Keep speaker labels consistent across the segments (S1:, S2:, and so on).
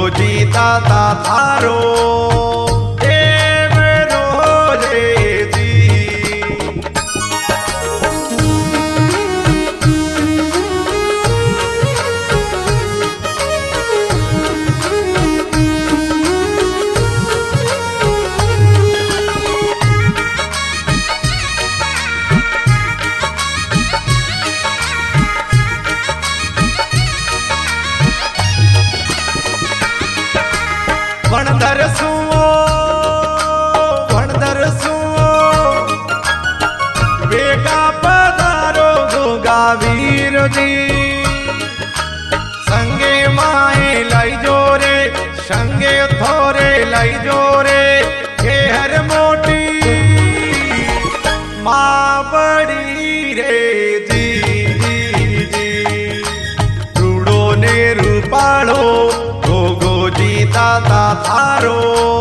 S1: Goji दादा थारो वणधर suo बेगा पधारो गोगा वीर जी संगे माए लाई जोरे संगे थोरे लाई जोरे के हर मोटी माँ बड़ी रे जी जी जी रूड़ो ने रूपाड़ो गोजी दादा थारो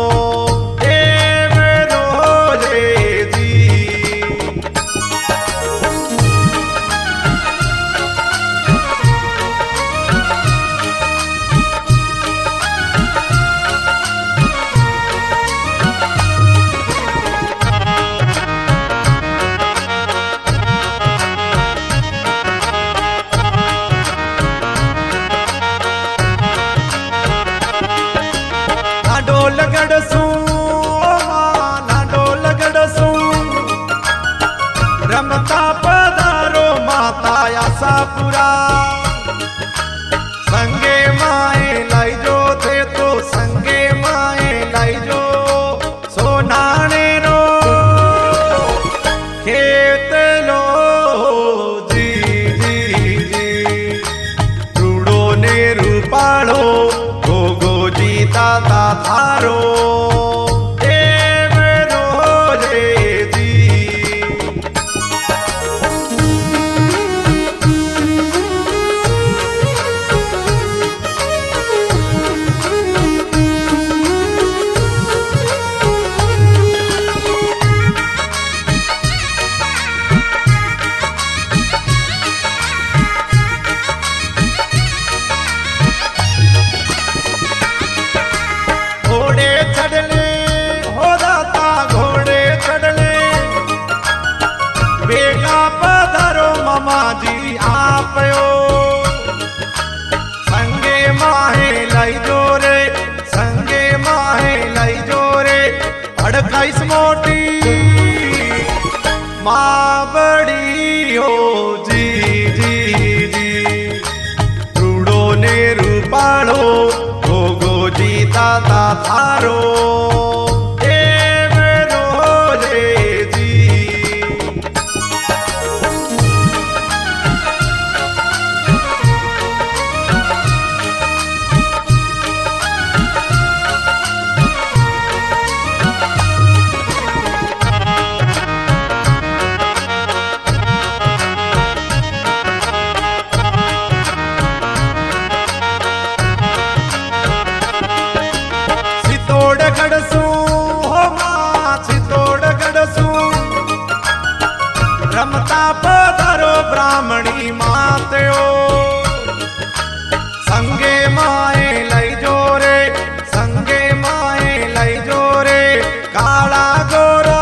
S1: रमता पधारो माता आशापुरा संगे माए लाई जो थे तो संगे माए लाई जो सोनाने रो खेत लो जी जी जी रूड़ो ने रूपाड़ो गोजी दादा थारो जी आपयो संगे माहे लाई जोरे संगे माहे लाई जोरे अड़काइस मोटी माँ बड़ी हो जी जी जी रूड़ो ने रूपाड़ो गोजी दादा थारो रमता पधारो ब्राह्मणी मातयो संगे माए लाई जोरे संगे माए लाई जोरे काला गोरा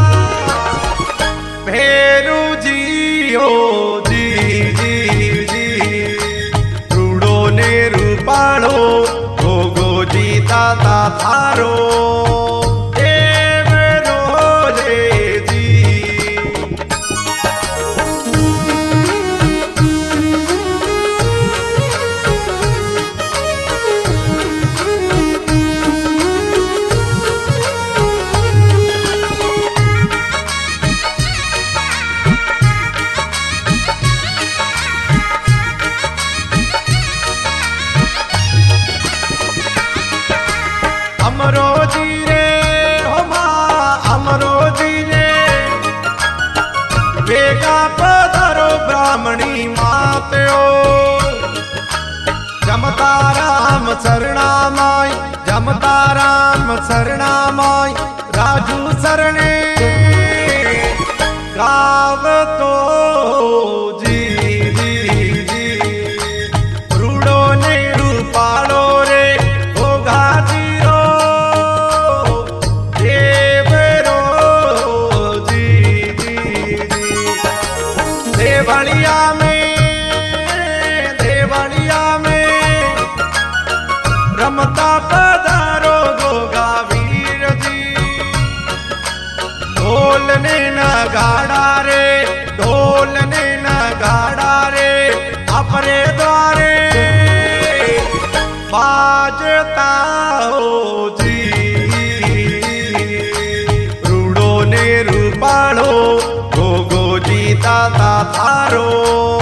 S1: भेरू जी हो जी जी जी रूड़ो ने रूपाड़ो गोजी दादा थारो अमरो जी रे हो माँ अमरो जी रे बेगा पधारो ब्राह्मणी मातयो जमता राम शरणामाय जमता राम शरणामाय राजू शरणे गाव तो जी जी जी रूड़ो ने रूपाड़ो रे ओ रमता पधारो गोगा वीर जी। ढोल ने नगाड़ा रे, ढोल ने नगाड़ा रे, अपरे द्वारे बाजता हो जी। रूड़ो ने रूपाड़ो गोगो जी दाता थारो।